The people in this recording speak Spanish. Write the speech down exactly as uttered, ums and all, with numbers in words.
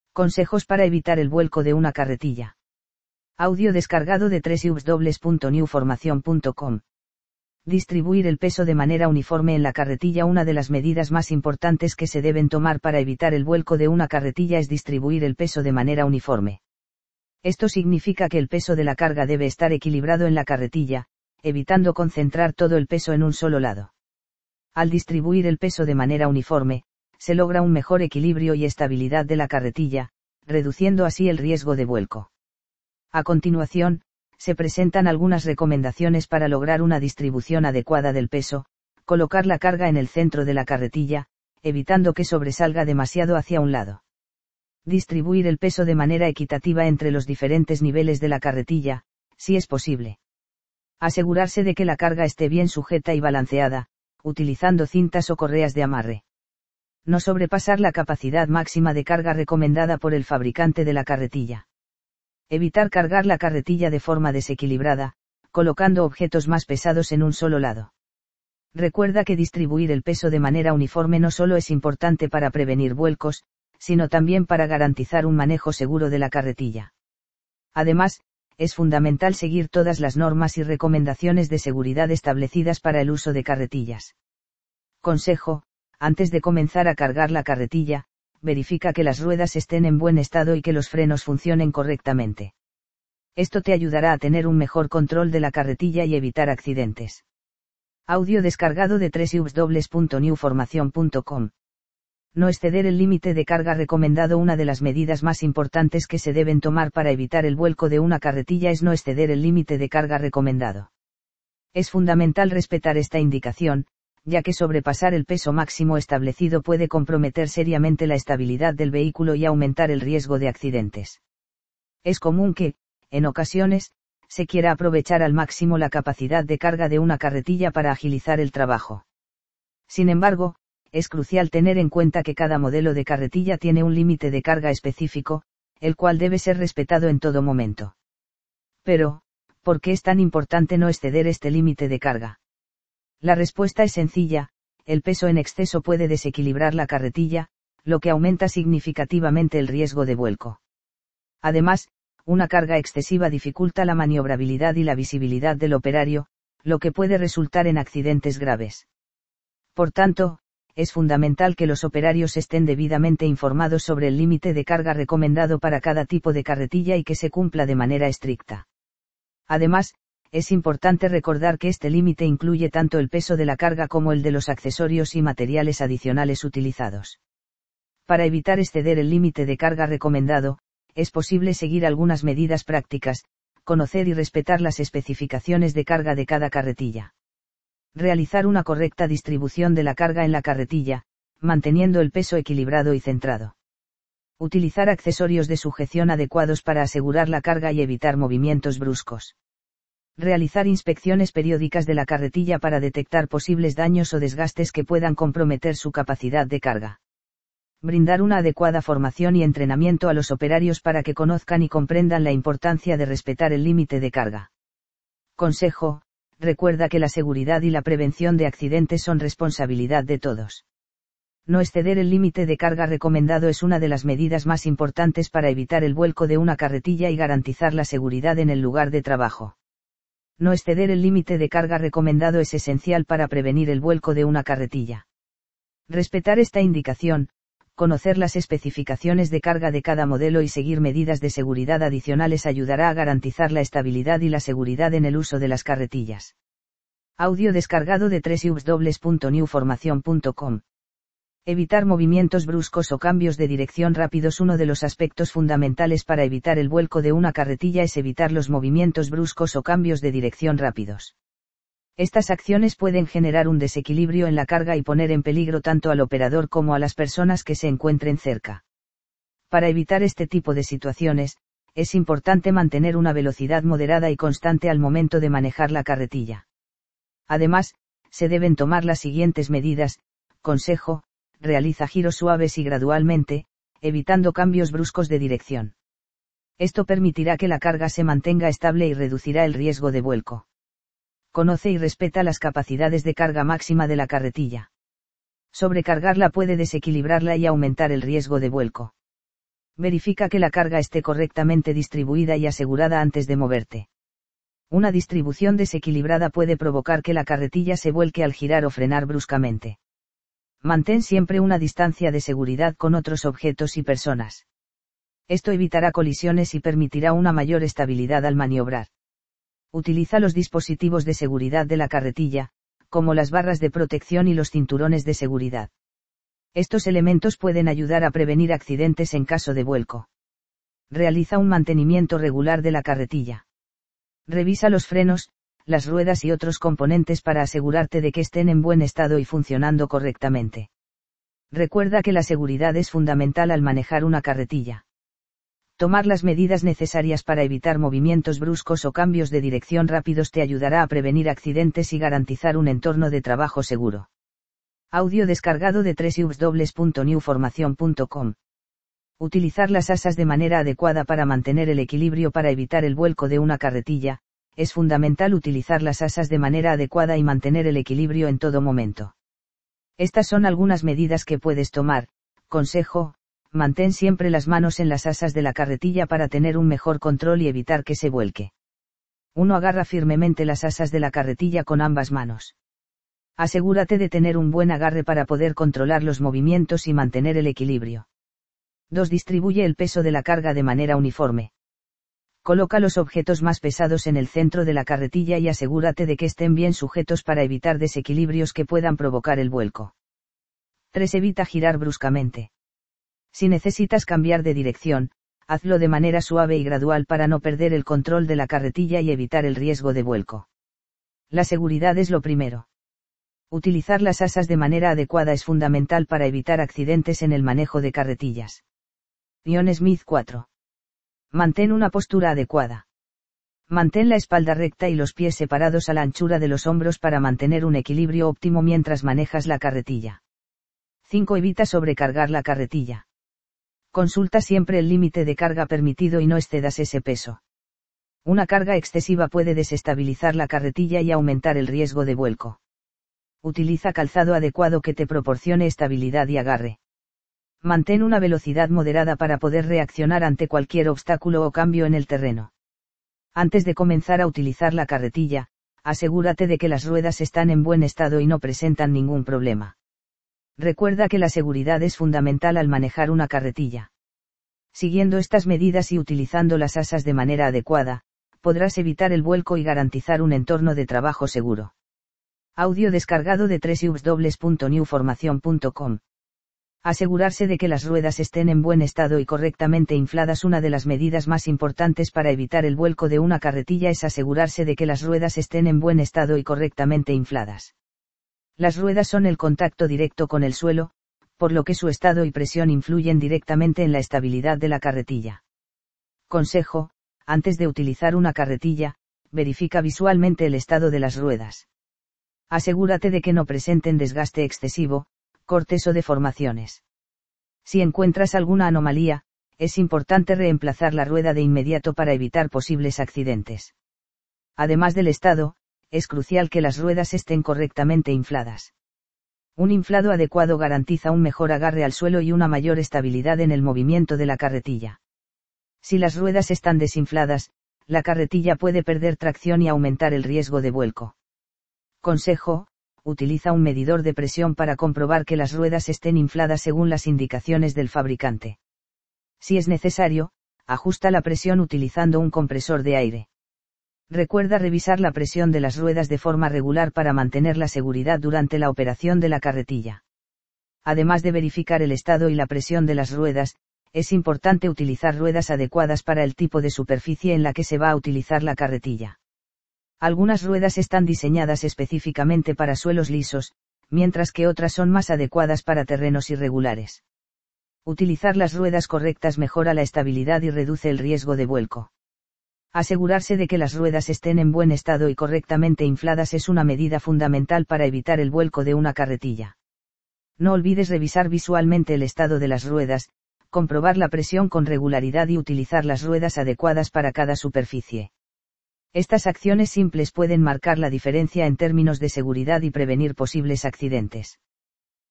Consejos para evitar el vuelco de una carretilla. Audio descargado de doble u doble u doble u punto new formación punto com. Distribuir el peso de manera uniforme en la carretilla. Una de las medidas más importantes que se deben tomar para evitar el vuelco de una carretilla es distribuir el peso de manera uniforme. Esto significa que el peso de la carga debe estar equilibrado en la carretilla, evitando concentrar todo el peso en un solo lado. Al distribuir el peso de manera uniforme, se logra un mejor equilibrio y estabilidad de la carretilla, reduciendo así el riesgo de vuelco. A continuación, se presentan algunas recomendaciones para lograr una distribución adecuada del peso. Colocar la carga en el centro de la carretilla, evitando que sobresalga demasiado hacia un lado. Distribuir el peso de manera equitativa entre los diferentes niveles de la carretilla, si es posible. Asegurarse de que la carga esté bien sujeta y balanceada, utilizando cintas o correas de amarre. No sobrepasar la capacidad máxima de carga recomendada por el fabricante de la carretilla. Evitar cargar la carretilla de forma desequilibrada, colocando objetos más pesados en un solo lado. Recuerda que distribuir el peso de manera uniforme no solo es importante para prevenir vuelcos, sino también para garantizar un manejo seguro de la carretilla. Además, es fundamental seguir todas las normas y recomendaciones de seguridad establecidas para el uso de carretillas. Consejo: antes de comenzar a cargar la carretilla, verifica que las ruedas estén en buen estado y que los frenos funcionen correctamente. Esto te ayudará a tener un mejor control de la carretilla y evitar accidentes. Audio descargado de doble u doble u doble u punto new formación punto com. No exceder el límite de carga recomendado. Una de las medidas más importantes que se deben tomar para evitar el vuelco de una carretilla es no exceder el límite de carga recomendado. Es fundamental respetar esta indicación, ya que sobrepasar el peso máximo establecido puede comprometer seriamente la estabilidad del vehículo y aumentar el riesgo de accidentes. Es común que, en ocasiones, se quiera aprovechar al máximo la capacidad de carga de una carretilla para agilizar el trabajo. Sin embargo, es crucial tener en cuenta que cada modelo de carretilla tiene un límite de carga específico, el cual debe ser respetado en todo momento. Pero, ¿por qué es tan importante no exceder este límite de carga? La respuesta es sencilla: el peso en exceso puede desequilibrar la carretilla, lo que aumenta significativamente el riesgo de vuelco. Además, una carga excesiva dificulta la maniobrabilidad y la visibilidad del operario, lo que puede resultar en accidentes graves. Por tanto, es fundamental que los operarios estén debidamente informados sobre el límite de carga recomendado para cada tipo de carretilla y que se cumpla de manera estricta. Además, es importante recordar que este límite incluye tanto el peso de la carga como el de los accesorios y materiales adicionales utilizados. Para evitar exceder el límite de carga recomendado, es posible seguir algunas medidas prácticas: conocer y respetar las especificaciones de carga de cada carretilla. Realizar una correcta distribución de la carga en la carretilla, manteniendo el peso equilibrado y centrado. Utilizar accesorios de sujeción adecuados para asegurar la carga y evitar movimientos bruscos. Realizar inspecciones periódicas de la carretilla para detectar posibles daños o desgastes que puedan comprometer su capacidad de carga. Brindar una adecuada formación y entrenamiento a los operarios para que conozcan y comprendan la importancia de respetar el límite de carga. Consejo: recuerda que la seguridad y la prevención de accidentes son responsabilidad de todos. No exceder el límite de carga recomendado es una de las medidas más importantes para evitar el vuelco de una carretilla y garantizar la seguridad en el lugar de trabajo. No exceder el límite de carga recomendado es esencial para prevenir el vuelco de una carretilla. Respetar esta indicación, conocer las especificaciones de carga de cada modelo y seguir medidas de seguridad adicionales ayudará a garantizar la estabilidad y la seguridad en el uso de las carretillas. Audio descargado de doble u doble u doble u punto new formación punto com. Evitar movimientos bruscos o cambios de dirección rápidos. Uno de los aspectos fundamentales para evitar el vuelco de una carretilla es evitar los movimientos bruscos o cambios de dirección rápidos. Estas acciones pueden generar un desequilibrio en la carga y poner en peligro tanto al operador como a las personas que se encuentren cerca. Para evitar este tipo de situaciones, es importante mantener una velocidad moderada y constante al momento de manejar la carretilla. Además, se deben tomar las siguientes medidas. Consejo: realiza giros suaves y gradualmente, evitando cambios bruscos de dirección. Esto permitirá que la carga se mantenga estable y reducirá el riesgo de vuelco. Conoce y respeta las capacidades de carga máxima de la carretilla. Sobrecargarla puede desequilibrarla y aumentar el riesgo de vuelco. Verifica que la carga esté correctamente distribuida y asegurada antes de moverte. Una distribución desequilibrada puede provocar que la carretilla se vuelque al girar o frenar bruscamente. Mantén siempre una distancia de seguridad con otros objetos y personas. Esto evitará colisiones y permitirá una mayor estabilidad al maniobrar. Utiliza los dispositivos de seguridad de la carretilla, como las barras de protección y los cinturones de seguridad. Estos elementos pueden ayudar a prevenir accidentes en caso de vuelco. Realiza un mantenimiento regular de la carretilla. Revisa los frenos, las ruedas y otros componentes para asegurarte de que estén en buen estado y funcionando correctamente. Recuerda que la seguridad es fundamental al manejar una carretilla. Tomar las medidas necesarias para evitar movimientos bruscos o cambios de dirección rápidos te ayudará a prevenir accidentes y garantizar un entorno de trabajo seguro. Audio descargado de doble u doble u doble u punto new formación punto com. Utilizar las asas de manera adecuada para mantener el equilibrio para evitar el vuelco de una carretilla. Es fundamental utilizar las asas de manera adecuada y mantener el equilibrio en todo momento. Estas son algunas medidas que puedes tomar. Consejo: mantén siempre las manos en las asas de la carretilla para tener un mejor control y evitar que se vuelque. uno Agarra firmemente las asas de la carretilla con ambas manos. Asegúrate de tener un buen agarre para poder controlar los movimientos y mantener el equilibrio. dos Distribuye el peso de la carga de manera uniforme. Coloca los objetos más pesados en el centro de la carretilla y asegúrate de que estén bien sujetos para evitar desequilibrios que puedan provocar el vuelco. tres Evita girar bruscamente. Si necesitas cambiar de dirección, hazlo de manera suave y gradual para no perder el control de la carretilla y evitar el riesgo de vuelco. La seguridad es lo primero. Utilizar las asas de manera adecuada es fundamental para evitar accidentes en el manejo de carretillas. Ian Smith cuatro. Mantén una postura adecuada. Mantén la espalda recta y los pies separados a la anchura de los hombros para mantener un equilibrio óptimo mientras manejas la carretilla. cinco Evita sobrecargar la carretilla. Consulta siempre el límite de carga permitido y no excedas ese peso. Una carga excesiva puede desestabilizar la carretilla y aumentar el riesgo de vuelco. Utiliza calzado adecuado que te proporcione estabilidad y agarre. Mantén una velocidad moderada para poder reaccionar ante cualquier obstáculo o cambio en el terreno. Antes de comenzar a utilizar la carretilla, asegúrate de que las ruedas están en buen estado y no presentan ningún problema. Recuerda que la seguridad es fundamental al manejar una carretilla. Siguiendo estas medidas y utilizando las asas de manera adecuada, podrás evitar el vuelco y garantizar un entorno de trabajo seguro. Audio descargado de doble u doble u doble u punto new formación punto com. Asegurarse de que las ruedas estén en buen estado y correctamente infladas. Una de las medidas más importantes para evitar el vuelco de una carretilla es asegurarse de que las ruedas estén en buen estado y correctamente infladas. Las ruedas son el contacto directo con el suelo, por lo que su estado y presión influyen directamente en la estabilidad de la carretilla. Consejo: antes de utilizar una carretilla, verifica visualmente el estado de las ruedas. Asegúrate de que no presenten desgaste excesivo, cortes o deformaciones. Si encuentras alguna anomalía, es importante reemplazar la rueda de inmediato para evitar posibles accidentes. Además del estado, es crucial que las ruedas estén correctamente infladas. Un inflado adecuado garantiza un mejor agarre al suelo y una mayor estabilidad en el movimiento de la carretilla. Si las ruedas están desinfladas, la carretilla puede perder tracción y aumentar el riesgo de vuelco. Consejo: utiliza un medidor de presión para comprobar que las ruedas estén infladas según las indicaciones del fabricante. Si es necesario, ajusta la presión utilizando un compresor de aire. Recuerda revisar la presión de las ruedas de forma regular para mantener la seguridad durante la operación de la carretilla. Además de verificar el estado y la presión de las ruedas, es importante utilizar ruedas adecuadas para el tipo de superficie en la que se va a utilizar la carretilla. Algunas ruedas están diseñadas específicamente para suelos lisos, mientras que otras son más adecuadas para terrenos irregulares. Utilizar las ruedas correctas mejora la estabilidad y reduce el riesgo de vuelco. Asegurarse de que las ruedas estén en buen estado y correctamente infladas es una medida fundamental para evitar el vuelco de una carretilla. No olvides revisar visualmente el estado de las ruedas, comprobar la presión con regularidad y utilizar las ruedas adecuadas para cada superficie. Estas acciones simples pueden marcar la diferencia en términos de seguridad y prevenir posibles accidentes.